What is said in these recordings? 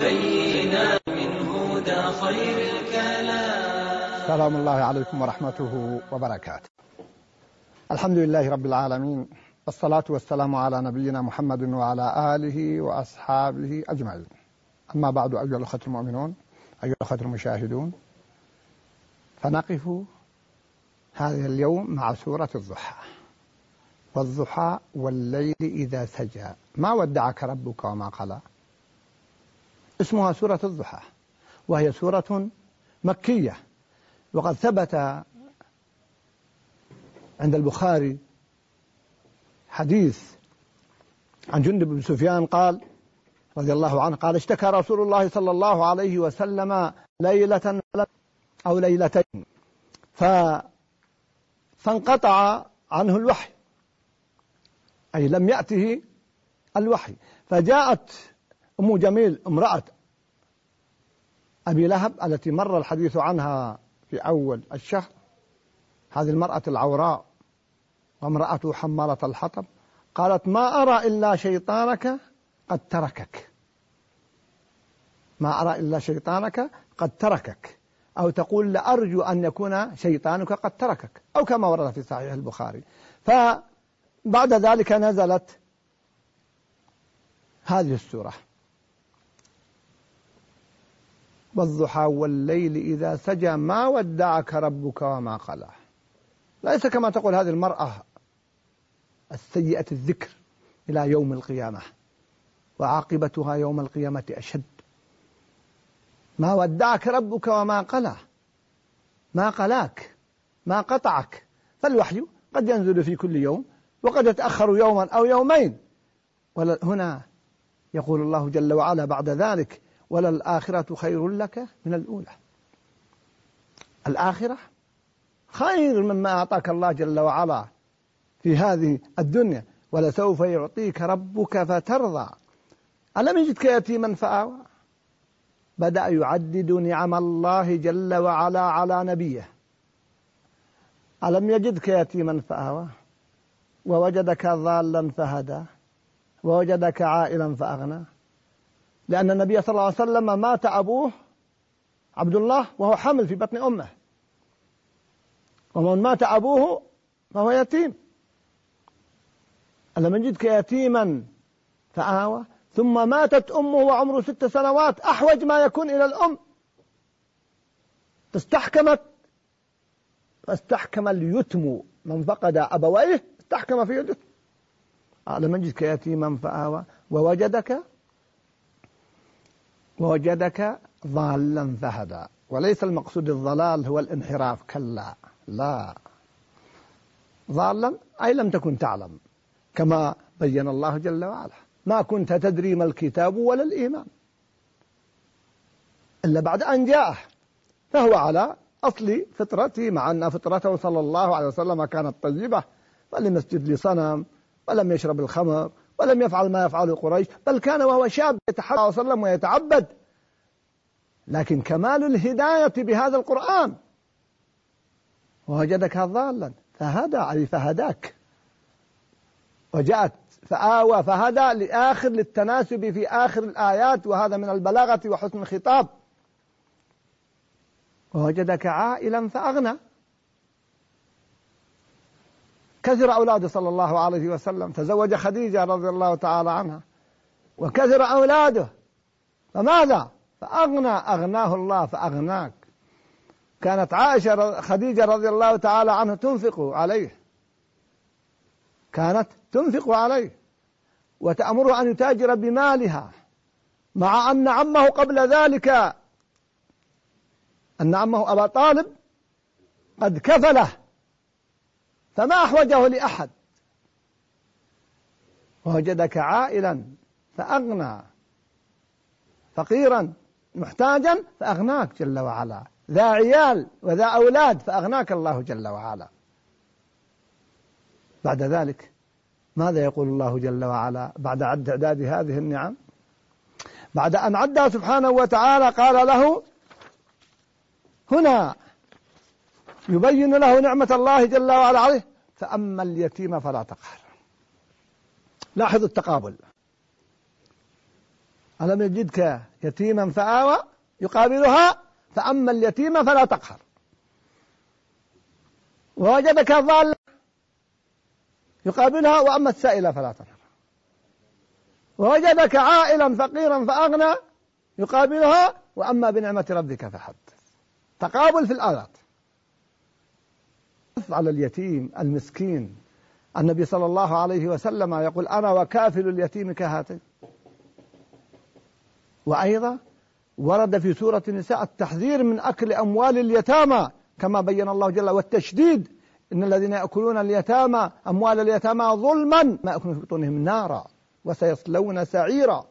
بينا من هدى خير الكلام. سلام الله عليكم ورحمته وبركاته. الحمد لله رب العالمين، والصلاة والسلام على نبينا محمد وعلى آله وأصحابه أجمعين. أما بعد، أيها الأخوة المؤمنون، أيها الأخوة المشاهدون، فنقف هذا اليوم مع سورة الضحى. والضحى والليل إذا سجى ما ودعك ربك وما قلى. اسمها سورة الضحى، وهي سورة مكية، وقد ثبت عند البخاري حديث عن جندب بن سفيان قال رضي الله عنه قال: اشتكى رسول الله صلى الله عليه وسلم ليلة أو ليلتين فانقطع عنه الوحي، أي لم يأته الوحي. فجاءت أم جميل امرأة أبي لهب التي مر الحديث عنها في أول الشهر، هذه المرأة العوراء وامرأة حمالة الحطب، قالت: ما أرى إلا شيطانك قد تركك، ما أرى إلا شيطانك قد تركك، أو تقول: لأرجو أن يكون شيطانك قد تركك، أو كما ورد في صحيح البخاري. فبعد ذلك نزلت هذه السورة: والضحى والليل إذا سجى ما ودعك ربك وما قلى. ليس كما تقول هذه المرأة السيئة الذكر إلى يوم القيامة، وعاقبتها يوم القيامة أشد. ما ودعك ربك وما قلى، ما قلاك، ما قطعك. فالوحي قد ينزل في كل يوم، وقد يتأخر يوما أو يومين. هنا يقول الله جل وعلا بعد ذلك: وللآخرة خير لك من الأولى. الآخرة خير مما أعطاك الله جل وعلا في هذه الدنيا. ولسوف يعطيك ربك فترضى. ألم يجدك يتيما فآوى. بدأ يعدد نعم الله جل وعلا على نبيه. ألم يجدك يتيما فآوى، ووجدك ضالا فهدى، ووجدك عائلا فأغنى. لأن النبي صلى الله عليه وسلم مات أبوه عبد الله وهو حمل في بطن أمه، ومن مات أبوه فهو يتيم. ألم يجدك يتيما فآوى، ثم ماتت أمه وعمره 6 سنوات، أحوج ما يكون إلى الأم، فاستحكم اليتم من فقد أبويه استحكم في اليتم. ألم يجدك يتيما فآوى، ووجدك ضالا فهدى. وليس المقصود الضلال هو الانحراف، كلا، لا، ضالا أي لم تكن تعلم، كما بين الله جل وعلا: ما كنت تدري ما الكتاب ولا الإيمان إلا بعد أن جاءه. فهو على أصل فطرته، مع أن فطرته صلى الله عليه وسلم كانت طيبة، فلم يسجد لصنم، ولم يشرب الخمر، ولم يفعل ما يفعل قريش، بل كان وهو شاب يتحدى صلى الله عليه وسلم ويتعبد. لكن كمال الهداية بهذا القرآن: ووجدك ضالا فهدى، أي فهداك. وجاءت فآوى فهدى للتناسب في آخر الآيات، وهذا من البلاغة وحسن الخطاب. ووجدك عائلا فأغنى. كثر أولاده صلى الله عليه وسلم، تزوج خديجة رضي الله تعالى عنها، وكثر أولاده، فماذا؟ فأغنى، أغناه الله فأغناك. كانت عائشة خديجة رضي الله تعالى عنها تنفق عليه، كانت تنفق عليه وتأمره أن يتاجر بمالها، مع أن عمه قبل ذلك، أن عمه أبا طالب قد كفله، فما أحوجه لأحد. ووجدك عائلا فأغنى، فقيرا محتاجا فأغناك جل وعلا، ذا عيال وذا أولاد فأغناك الله جل وعلا. بعد ذلك ماذا يقول الله جل وعلا بعد عداد هذه النعم؟ بعد أن عدها سبحانه وتعالى قال له هنا يبين له نعمة الله جل وعلا عليه: فأما اليتيم فلا تقهر. لاحظوا التقابل: ألم يجدك يتيما فآوى يقابلها فأما اليتيم فلا تقهر ووجدك ضالا يقابلها وأما السائل فلا تنهر ووجدك عائلا فقيرا فأغنى يقابلها وأما بنعمة ربك فحدث. تقابل في الآيات على اليتيم المسكين. النبي صلى الله عليه وسلم يقول أنا وكافل اليتيم كهاتين. وأيضا ورد في سورة النساء التحذير من أكل أموال اليتامى كما بين الله جل وعلا والتشديد إن الذين يأكلون اليتامى أموال اليتامى ظلما ما يأكلون في بطونهم نارا وسيصلون سعيرا.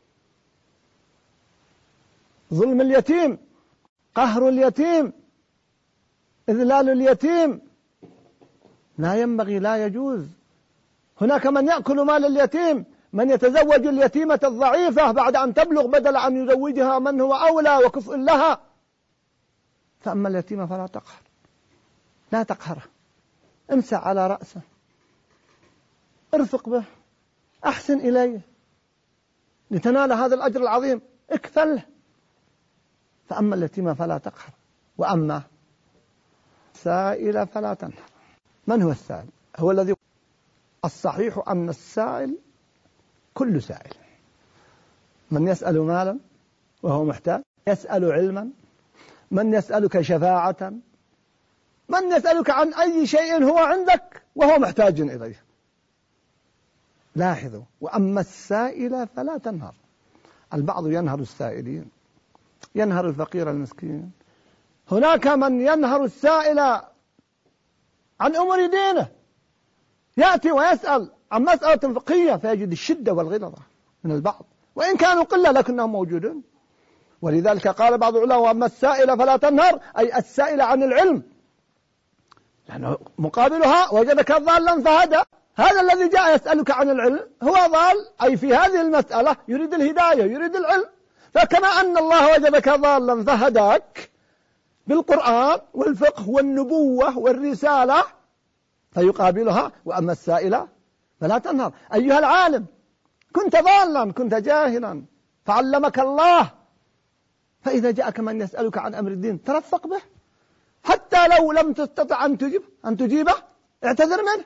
ظلم اليتيم، قهر اليتيم، إذلال اليتيم لا ينبغي، لا يجوز. هناك من يأكل مال اليتيم، من يتزوج اليتيمة الضعيفة بعد أن تبلغ بدل أن يزوجها من هو أولى وكفء لها. فأما اليتيمة فلا تقهر، لا تقهره، امسح على رأسه، ارفق به، أحسن إليه لتنال هذا الأجر العظيم، اكفله. فأما اليتيمة فلا تقهر وأما السائل فلا تنهر. من هو السائل؟ هو الذي الصحيح أن السائل كل سائل، من يسأل مالا وهو محتاج، يسأل علما، من يسألك شفاعة، من يسألك عن أي شيء هو عندك وهو محتاج إليه. لاحظوا وأما السائل فلا تنهر. البعض ينهر السائلين، ينهر الفقير المسكين. هناك من ينهر السائل عن أمور دينه، يأتي ويسأل عن مسألة فقهية فيجد الشدة والغلظة من البعض وإن كانوا قلة لكنهم موجودون. ولذلك قال بعض العلماء وأما السائل فلا تنهر، أي السائل عن العلم، لأنه مقابلها وجدك ضالا فهدى. هذا الذي جاء يسألك عن العلم هو ضال، أي في هذه المسألة يريد الهداية، يريد العلم. فكما أن الله وجدك ضالا فهداك بالقرآن والفقه والنبوة والرسالة فيقابلها وأما السائل فلا تنهر. أيها العالم، كنت ضالا، كنت جاهلا فعلمك الله، فإذا جاءك من يسألك عن أمر الدين ترفق به، حتى لو لم تستطع أن تجيبه اعتذر منه.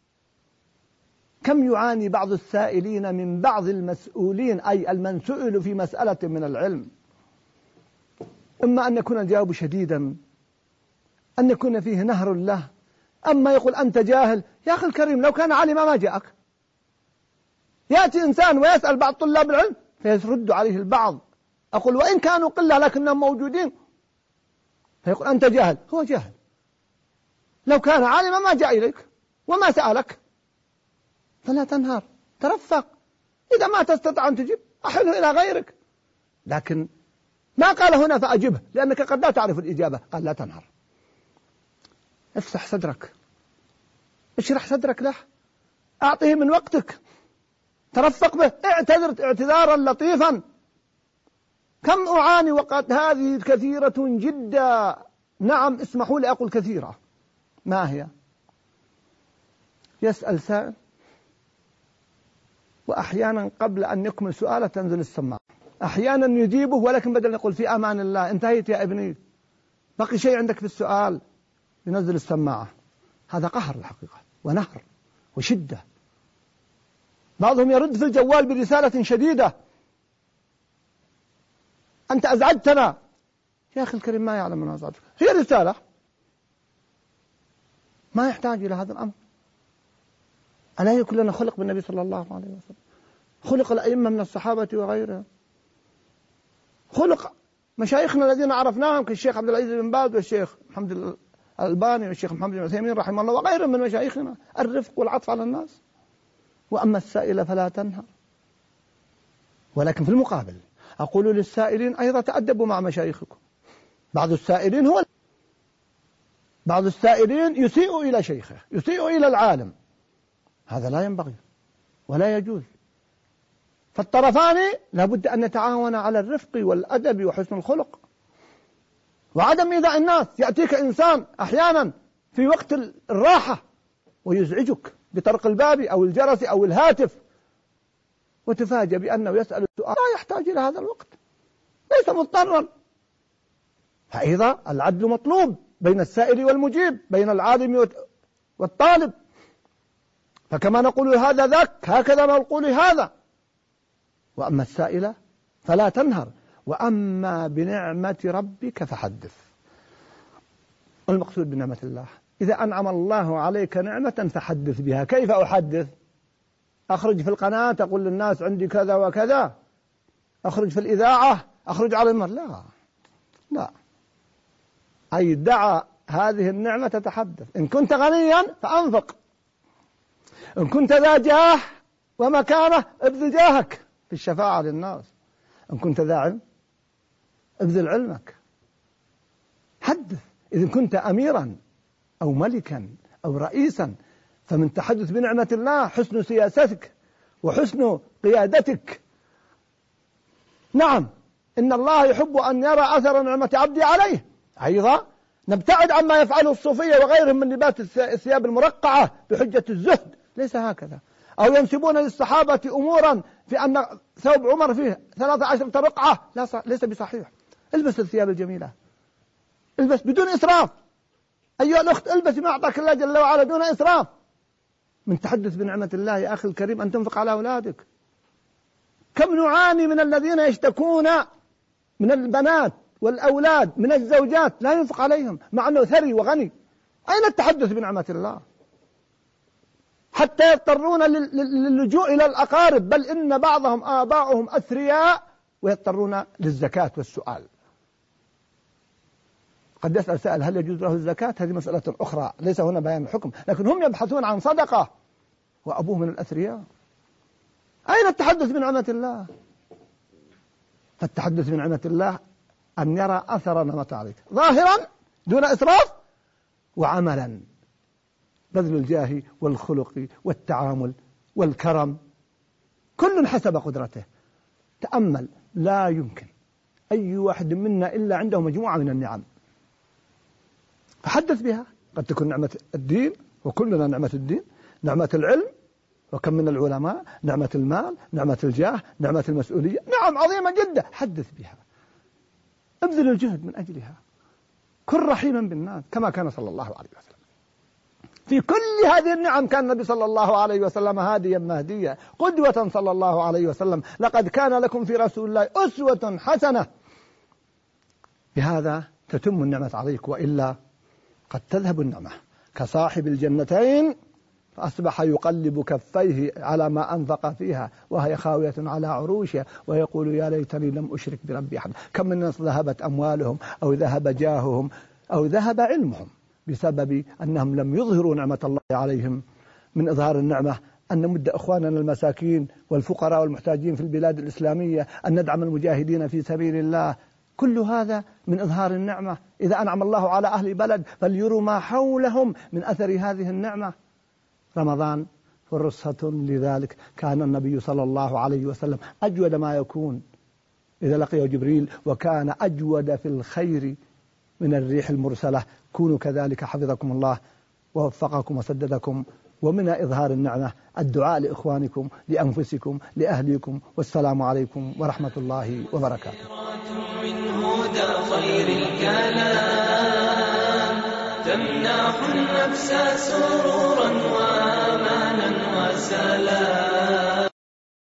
كم يعاني بعض السائلين من بعض المسؤولين، أي المن سئلوا في مسألة من العلم، إما أن يكون الجواب شديدا، أن يكون فيه نهر له، أما يقول أنت جاهل. يا أخي الكريم، لو كان عالما ما جاءك. يأتي إنسان ويسأل بعض طلاب العلم فيرد عليه البعض، أقول وإن كانوا قلة لكنهم موجودين، فيقول أنت جاهل. هو جاهل، لو كان عالما ما جاء إليك وما سألك. فلا تنهر، ترفق. إذا ما تستطيع أن تجيب أحله إلى غيرك. لكن ما قال هنا فأجبه لأنك قد لا تعرف الإجابة، قال لا تنهر. افسح صدرك، اشرح صدرك له، أعطيه من وقتك، ترفق به، اعتذر اعتذارا لطيفا. كم أعاني وقد هذه كثيرة جدا. نعم، اسمحوا لي أقول كثيرة. ما هي؟ يسأل سائل وأحيانا قبل أن يكمل سؤاله تنزل السماعة، أحيانا يجيبه ولكن بدل يقول في أمان الله انتهيت يا ابني بقي شيء عندك في السؤال ينزل السماعة. هذا قهر الحقيقة ونهر وشدة. بعضهم يرد في الجوال برسالة شديدة، أنت أزعجتنا. يا أخي الكريم، ما يعلم من أزعجك، هي رسالة، ما يحتاج إلى هذا الأمر. ألا هي كلنا خلق بالنبي صلى الله عليه وسلم، خلق الأئمة من الصحابة وغيرهم، خلق مشايخنا الذين عرفناهم كالشيخ عبد العزيز بن باز والشيخ محمد الألباني والشيخ محمد بن عثيمين رحمه الله وغيرهم من مشايخنا، الرفق والعطف على الناس. وأما السائل فلا تنهر. ولكن في المقابل أقول للسائلين أيضا تأدبوا مع مشايخكم. بعض السائلين يسيء إلى شيخه، يسيء إلى العالم، هذا لا ينبغي ولا يجوز. فالطرفان لابد أن يتعاونا على الرفق والأدب وحسن الخلق وعدم إيذاء الناس. يأتيك إنسان أحيانا في وقت الراحة ويزعجك بطرق الباب أو الجرس أو الهاتف، وتفاجأ بأنه يسأل السؤال لا يحتاج إلى هذا الوقت، ليس مضطرا. فإذا العدل مطلوب بين السائل والمجيب، بين العالم والطالب. فكما نقول هذا ذاك هكذا نقول هذا. وأما السائل فلا تنهر، وأما بنعمة ربك فحدث. المقصود بنعمة الله، إذا أنعم الله عليك نعمة فحدث بها. كيف أحدث؟ أخرج في القناة أقول للناس عندي كذا وكذا، أخرج في الإذاعة، أخرج على المر، لا. أي دع هذه النعمة تتحدث. إن كنت غنيا فأنفق، إن كنت ذا جاه ومكانة ابذل جاهك في الشفاعة للناس، إن كنت ذا علم ابذل علمك، حدث. إذا كنت أميرا أو ملكا أو رئيسا فمن تحدث بنعمة الله حسن سياستك وحسن قيادتك. نعم، إن الله يحب أن يرى أثر نعمة عبدي عليه. أيضا نبتعد عما يفعله الصوفية وغيرهم من لباس الثياب المرقعة بحجة الزهد، ليس هكذا. أو ينسبون للصحابة أمورا في أن ثوب عمر فيه 13 رقعة، ليس بصحيح. البس الثياب الجميلة، البس بدون إسراف. أيها الأخت، البس ما أعطاك الله جل وعلا دون إسراف. من تحدث بنعمة الله يا أخي الكريم أن تنفق على أولادك. كم نعاني من الذين يشتكون من البنات والأولاد من الزوجات لا ينفق عليهم مع أنه ثري وغني. أين التحدث بنعمة الله؟ حتى يضطرون للجوء إلى الأقارب، بل إن بعضهم آباؤهم أثرياء ويضطرون للزكاة والسؤال. قد يسأل سائل هل يجوز له الزكاة؟ هذه مسألة أخرى، ليس هنا بيان الحكم، لكن هم يبحثون عن صدقة وأبوه من الأثرياء. أين التحدث بنعمة الله؟ فالتحدث بنعمة الله أن يرى أثر نعمة عليك ظاهرا دون إسراف، وعملا بذل الجاه والخلق والتعامل والكرم، كل حسب قدرته. تأمل، لا يمكن أي واحد منا إلا عنده مجموعة من النعم، فحدث بها. قد تكون نعمة الدين، وكلنا نعمة الدين، نعمة العلم، وكم من العلماء، نعمة المال، نعمة الجاه، نعمة المسؤولية، نعم عظيمة جدا، حدث بها، ابذل الجهد من أجلها، كن رحيما بالناس كما كان صلى الله عليه وسلم. في كل هذه النعم كان النبي صلى الله عليه وسلم هاديا مهديا، قدوة صلى الله عليه وسلم. لقد كان لكم في رسول الله أسوة حسنة. بهذا تتم النعمة عليك، وإلا قد تذهب النعمة كصاحب الجنتين فأصبح يقلب كفيه على ما أنفق فيها وهي خاوية على عروشها ويقول يا ليتني لم أشرك بربي أحد. كم من الناس ذهبت أموالهم أو ذهب جاههم أو ذهب علمهم بسبب أنهم لم يظهروا نعمة الله عليهم. من إظهار النعمة أن نمد إخواننا المساكين والفقراء والمحتاجين في البلاد الإسلامية، أن ندعم المجاهدين في سبيل الله، كل هذا من إظهار النعمة. إذا أنعم الله على أهل بلد فليروا ما حولهم من أثر هذه النعمة. رمضان فرصة لذلك. كان النبي صلى الله عليه وسلم أجود ما يكون إذا لقيه جبريل، وكان أجود في الخير من الريح المرسلة. كونوا كذلك حفظكم الله ووفقكم وسددكم. ومن إظهار النعمة الدعاء لإخوانكم، لأنفسكم، لأهليكم. والسلام عليكم ورحمة الله وبركاته. من هدى خير الكلام تمنح النفس سرورا وأمانا وسلام.